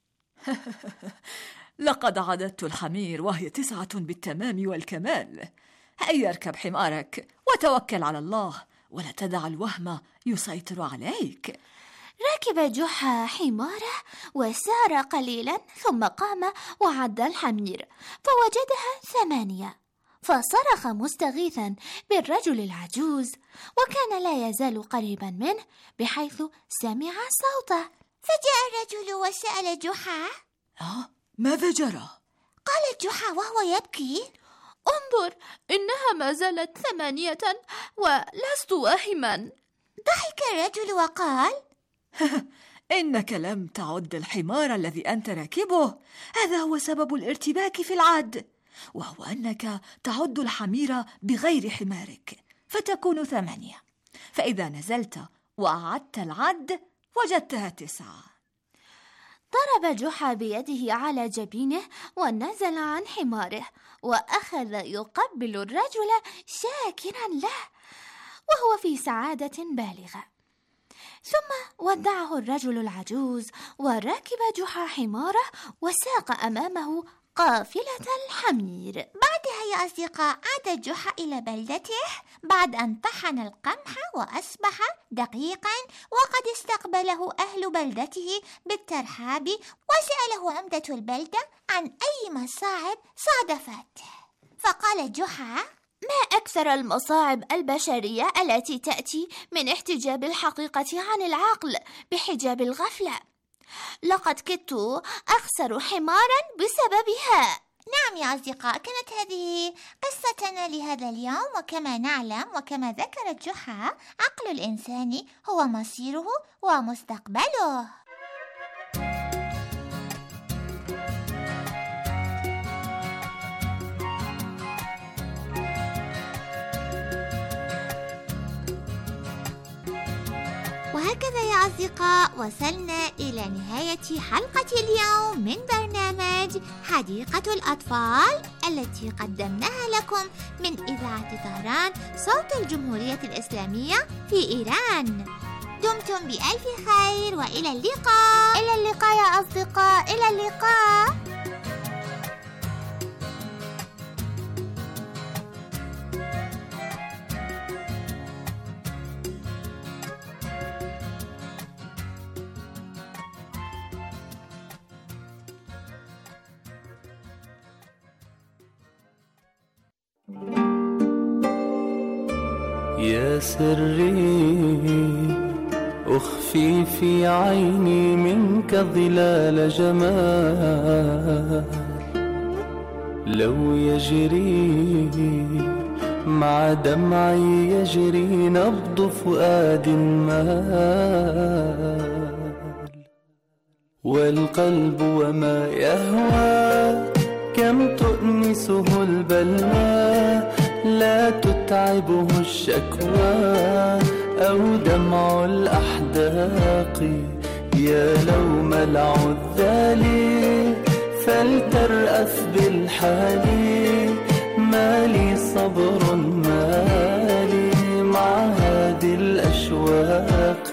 لقد عددت الحمير وهي تسعة بالتمام والكمال. هيا اركب حمارك وتوكل على الله، ولا تدع الوهم يسيطر عليك. ركب جحا حماره وسار قليلا، ثم قام وعد الحمير فوجدها ثمانية، فصرخ مستغيثا بالرجل العجوز، وكان لا يزال قريبا منه بحيث سمع صوته. فجاء الرجل وسأل جحا: آه ماذا جرى؟ قال جحا وهو يبكي: انظر، إنها ما زالت ثمانية ولست واهما. ضحك الرجل وقال: إنك لم تعد الحمار الذي أنت راكبه، هذا هو سبب الارتباك في العد، وهو أنك تعد الحمير بغير حمارك فتكون ثمانية، فإذا نزلت وأعدت العد وجدتها تسعة. ضرب جحا بيده على جبينه ونزل عن حماره، وأخذ يقبل الرجل شاكرا له وهو في سعادة بالغة. ثم ودعه الرجل العجوز وركب جحا حماره وساق أمامه قافلة الحمير. بعدها يا أصدقاء عاد جحا إلى بلدته بعد أن طحن القمح وأصبح دقيقا، وقد استقبله أهل بلدته بالترحاب، وسأله عمدة البلدة عن أي مصاعب صادفته. فقال جحا: ما أكثر المصاعب البشرية التي تأتي من احتجاب الحقيقة عن العقل بحجاب الغفلة. لقد كدت أخسر حمارا بسببها. نعم يا أصدقاء، كانت هذه قصتنا لهذا اليوم، وكما نعلم وكما ذكر جحا عقل الإنسان هو مصيره ومستقبله. وهكذا يا أصدقاء وصلنا إلى نهاية حلقة اليوم من برنامج حديقة الأطفال التي قدمناها لكم من إذاعة طهران صوت الجمهورية الإسلامية في إيران. دمتم بألف خير وإلى اللقاء. إلى اللقاء يا أصدقاء، إلى اللقاء. يا سري أخفي في عيني منك ظلال جمال، لو يجري مع دمعي يجري نبض فؤاد مال، والقلب وما يهوى كم تؤنسه البلوى، لا تتعبه الشكوى أو دمع الأحداق. يا لوم العذال فلترأف بالحال، ما لي صبر ما لي مع هذه الأشواق.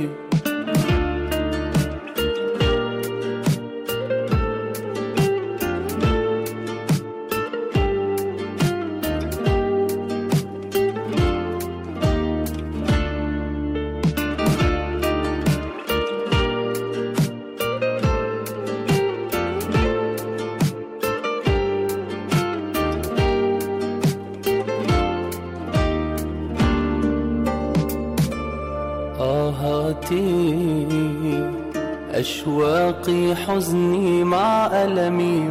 أشواقي حزني مع ألمي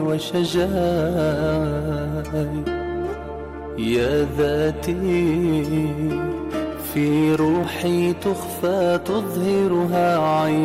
وشجاعي، يا ذاتي في روحي تخفى تظهرها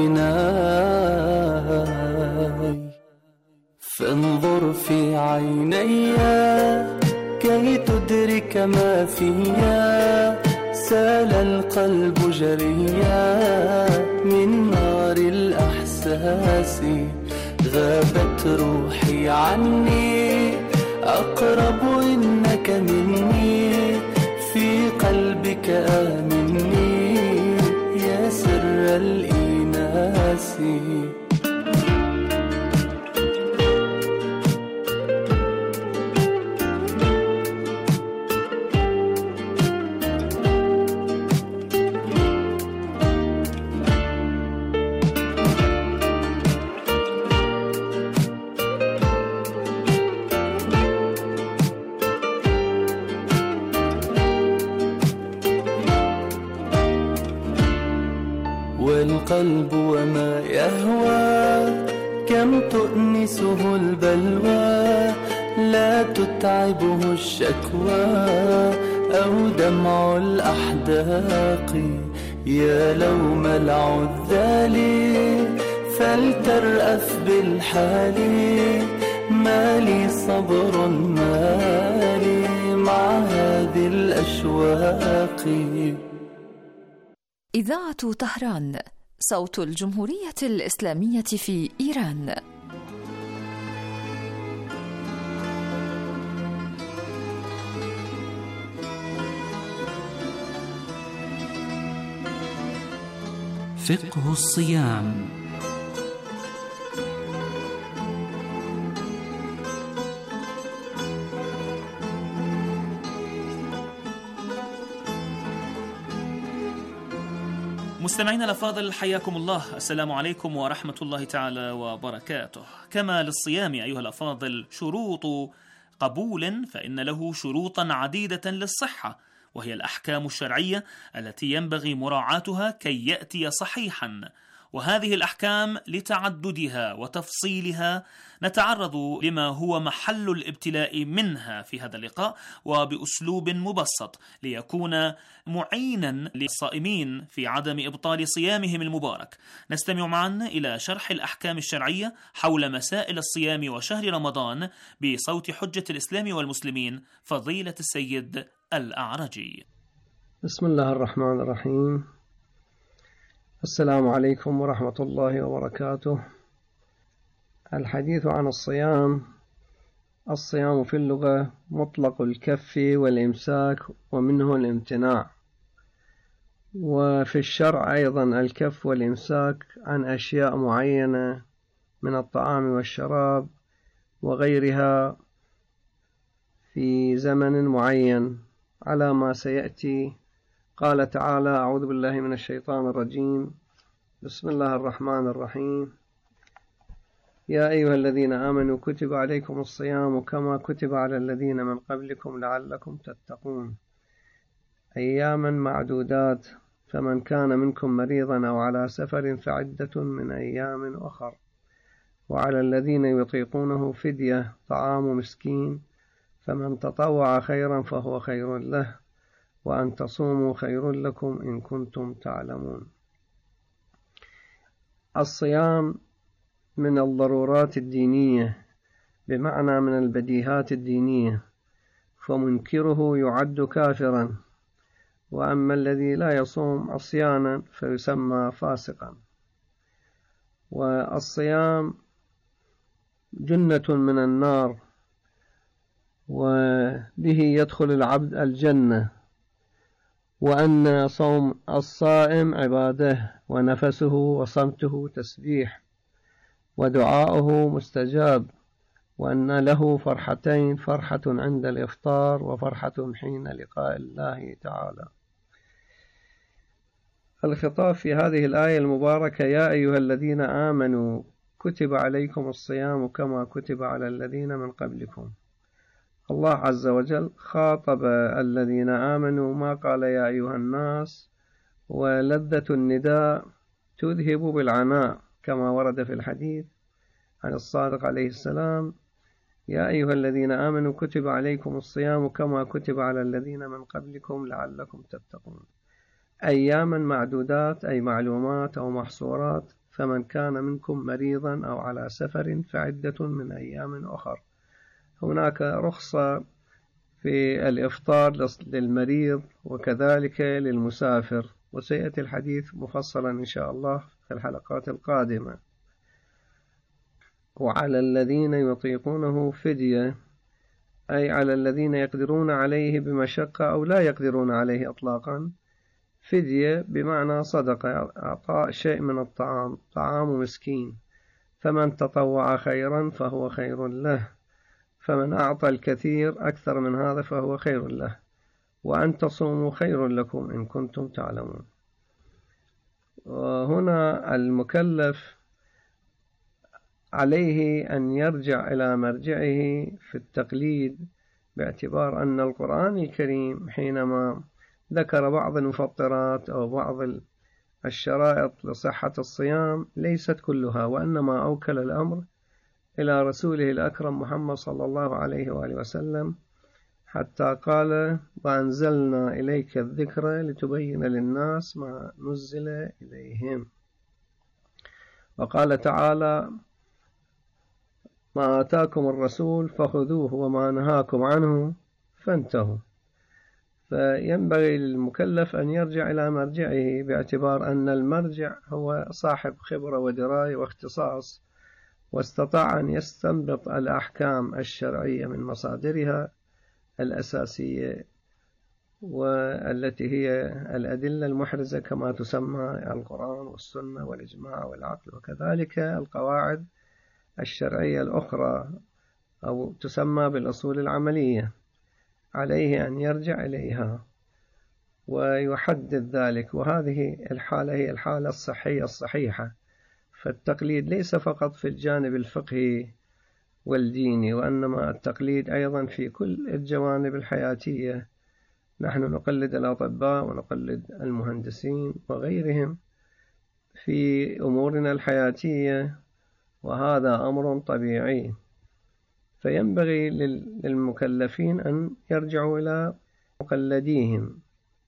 عيناي، فانظر في عيني كي تدرك ما فيا، سال القلب جريا من نار الأحساس، غابت روحي عني أقرب إنك مني، في قلبك آمني يا سر الإناس. والقلب وما يهوى كم تؤنسه البلوى، لا تتعبه الشكوى أو دمع الأحداق، يا لوم العذال فلترأف بالحال، ما لي صبر ما لي مع هذه الأشواق. إذاعة طهران، صوت الجمهورية الإسلامية في إيران. فقه الصيام. مستمعينا الأفاضل، حياكم الله. السلام عليكم ورحمة الله تعالى وبركاته. كما للصيام أيها الأفاضل شروط قبول، فإن له شروطا عديدة للصحة، وهي الأحكام الشرعية التي ينبغي مراعاتها كي يأتي صحيحا. وهذه الأحكام لتعددها وتفصيلها نتعرض لما هو محل الابتلاء منها في هذا اللقاء، وبأسلوب مبسط ليكون معينا للصائمين في عدم إبطال صيامهم المبارك. نستمع معا إلى شرح الأحكام الشرعية حول مسائل الصيام وشهر رمضان بصوت حجة الإسلام والمسلمين فضيلة السيد الأعرجي. بسم الله الرحمن الرحيم. السلام عليكم ورحمة الله وبركاته. الحديث عن الصيام. الصيام في اللغة مطلق الكف والإمساك ومنه الامتناع، وفي الشرع أيضا الكف والإمساك عن أشياء معينة من الطعام والشراب وغيرها في زمن معين على ما سيأتي. قال تعالى: أعوذ بالله من الشيطان الرجيم، بسم الله الرحمن الرحيم، يا أيها الذين آمنوا كتب عليكم الصيام كما كتب على الذين من قبلكم لعلكم تتقون، أياما معدودات، فمن كان منكم مريضا أو على سفر فعدة من أيام أخر، وعلى الذين يطيقونه فدية طعام مسكين، فمن تطوع خيرا فهو خير له، وأن تصوموا خير لكم إن كنتم تعلمون. الصيام من الضرورات الدينية، بمعنى من البديهات الدينية، فمنكره يعد كافرا، وأما الذي لا يصوم عصيانا فيسمى فاسقا. والصيام جنة من النار، وبه يدخل العبد الجنة، وأن صوم الصائم عباده، ونفسه وصمته تسبيح، ودعاؤه مستجاب، وأن له فرحتين، فرحة عند الإفطار وفرحة حين لقاء الله تعالى. الخطاب في هذه الآية المباركة: يا أيها الذين آمنوا كتب عليكم الصيام كما كتب على الذين من قبلكم. الله عز وجل خاطب الذين آمنوا، ما قال يا أيها الناس، ولذة النداء تذهب بالعناء، كما ورد في الحديث عن الصادق عليه السلام: يا أيها الذين آمنوا كتب عليكم الصيام كما كتب على الذين من قبلكم لعلكم تتقون. أياما معدودات أي معلومات أو محصورات، فمن كان منكم مريضا أو على سفر فعدة من أيام أخر. هناك رخصة في الإفطار للمريض وكذلك للمسافر، وسيأتي الحديث مفصلا إن شاء الله في الحلقات القادمة. وعلى الذين يطيقونه فدية، أي على الذين يقدرون عليه بمشقة أو لا يقدرون عليه إطلاقا، فدية بمعنى صدقة، أعطاء شيء من الطعام، طعام مسكين. فمن تطوع خيرا فهو خير له، فمن أعطى الكثير أكثر من هذا فهو خير له، وأن تصوموا خير لكم إن كنتم تعلمون. وهنا المكلف عليه أن يرجع إلى مرجعه في التقليد، باعتبار أن القرآن الكريم حينما ذكر بعض المفطرات أو بعض الشرائط لصحة الصيام ليست كلها، وإنما أوكل الأمر إلى رسوله الأكرم محمد صلى الله عليه وآله وسلم، حتى قال: وأنزلنا إليك الذكر لتبين للناس ما نزل إليهم. وقال تعالى: ما آتاكم الرسول فخذوه وما نهاكم عنه فانتهوا. فينبغي للمكلف أن يرجع إلى مرجعه، باعتبار أن المرجع هو صاحب خبرة ودراية واختصاص، واستطاع أن يستنبط الأحكام الشرعية من مصادرها الأساسية، والتي هي الأدلة المحرزة كما تسمى القرآن والسنة والإجماع والعقل، وكذلك القواعد الشرعية الأخرى أو تسمى بالأصول العملية. عليه أن يرجع إليها ويحدد ذلك، وهذه الحالة هي الحالة الصحية الصحيحة. فالتقليد ليس فقط في الجانب الفقهي والديني، وإنما التقليد أيضا في كل الجوانب الحياتية. نحن نقلد الأطباء ونقلد المهندسين وغيرهم في أمورنا الحياتية، وهذا أمر طبيعي. فينبغي للمكلفين أن يرجعوا إلى مقلديهم.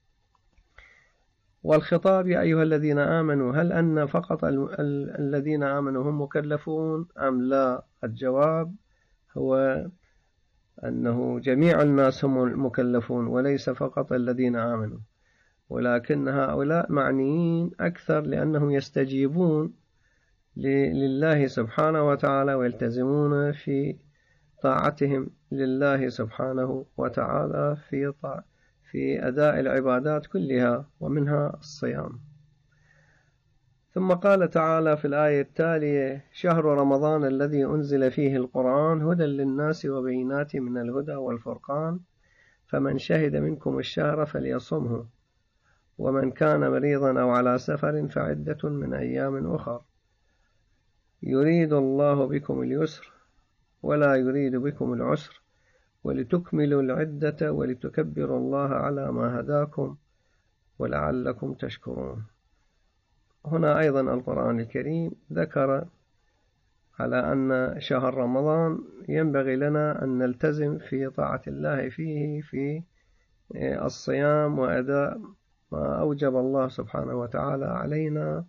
والخطاب يا أيها الذين آمنوا، هل أن فقط الذين آمنوا هم مكلفون أم لا؟ الجواب هو أنه جميع الناس هم المكلفون، وليس فقط الذين آمنوا، ولكن هؤلاء معنيين أكثر لأنهم يستجيبون لله سبحانه وتعالى ويلتزمون في طاعتهم لله سبحانه وتعالى في طاعة في أداء العبادات كلها، ومنها الصيام. ثم قال تعالى في الآية التالية: شهر رمضان الذي أنزل فيه القرآن هدى للناس وبينات من الهدى والفرقان، فمن شهد منكم الشهر فليصمه، ومن كان مريضا أو على سفر فعدة من أيام أخر، يريد الله بكم اليسر ولا يريد بكم العسر، ولتكملوا العدة ولتكبروا الله على ما هداكم ولعلكم تشكرون. هنا أيضا القرآن الكريم ذكر على أن شهر رمضان ينبغي لنا أن نلتزم في طاعة الله فيه في الصيام وأداء ما أوجب الله سبحانه وتعالى علينا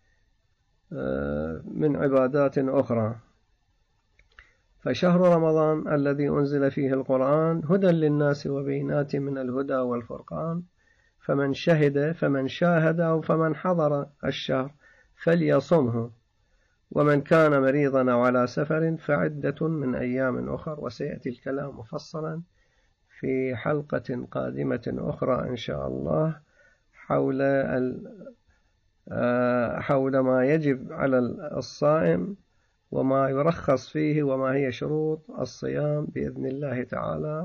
من عبادات أخرى. فشهر رمضان الذي أنزل فيه القرآن هدى للناس وبينات من الهدى والفرقان، فمن شهد فمن شاهد أو فمن حضر الشهر فليصمه، ومن كان مريضا أو على سفر فعدة من أيام أخر. وسيأتي الكلام مفصلا في حلقة قادمة أخرى إن شاء الله حول حول ما يجب على الصائم وما يرخص فيه وما هي شروط الصيام بإذن الله تعالى.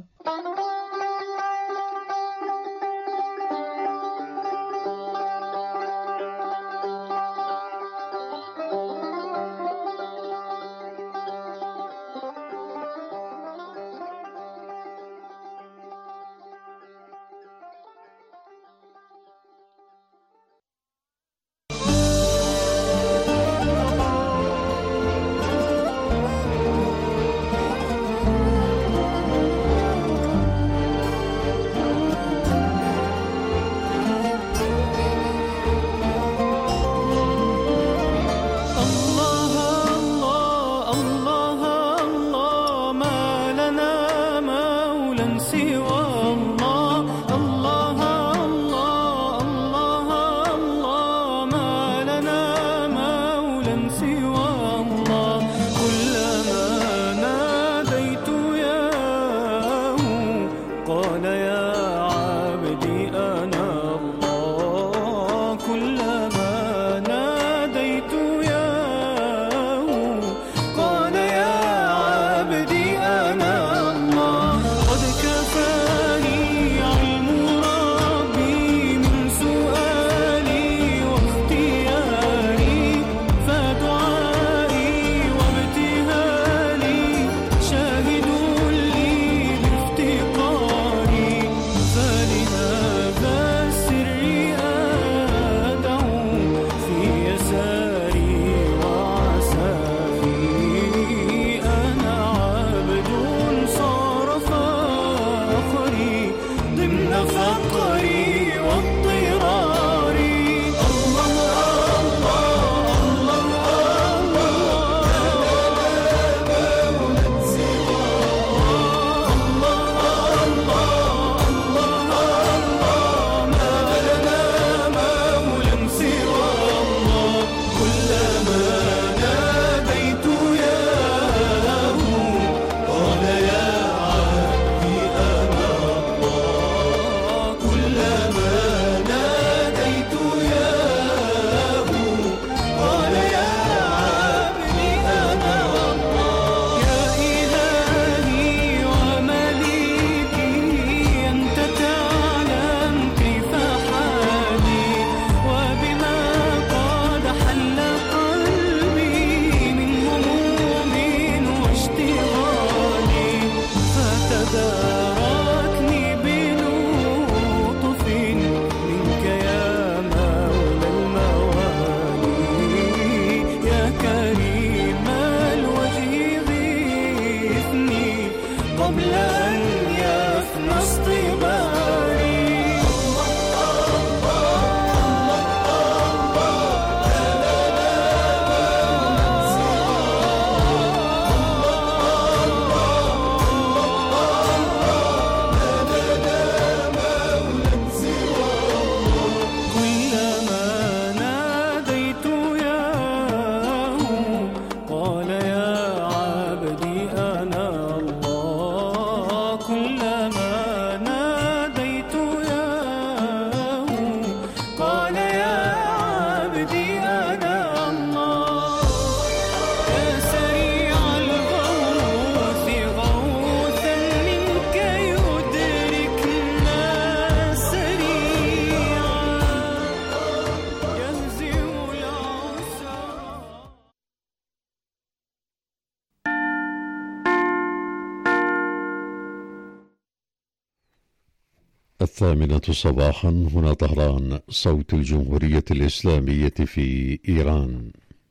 الثامنة صباحا، هنا طهران، صوت الجمهورية الإسلامية في إيران.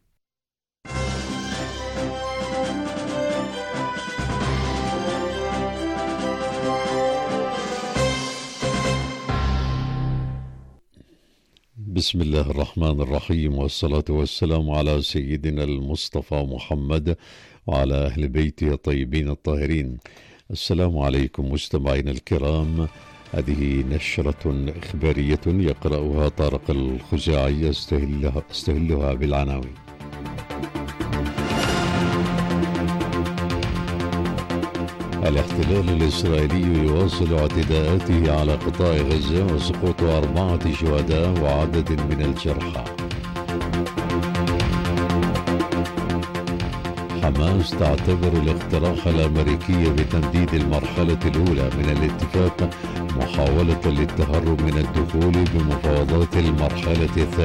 بسم الله الرحمن الرحيم، والصلاة والسلام على سيدنا المصطفى محمد وعلى أهل بيته الطيبين الطاهرين. السلام عليكم مستمعينا الكرام. هذه نشرة إخبارية يقرأها طارق الخزاعي، استهلها, استهلها بالعناوين. الاحتلال الإسرائيلي يواصل اعتداءاته على قطاع غزة، وسقوط أربعة شهداء وعدد من الجرحى. حماس تعتبر الاقتراح الأمريكي بتمديد المرحلة الأولى من الاتفاق محاولة للتهرب من الدخول بمفاوضات المرحلة الثانية.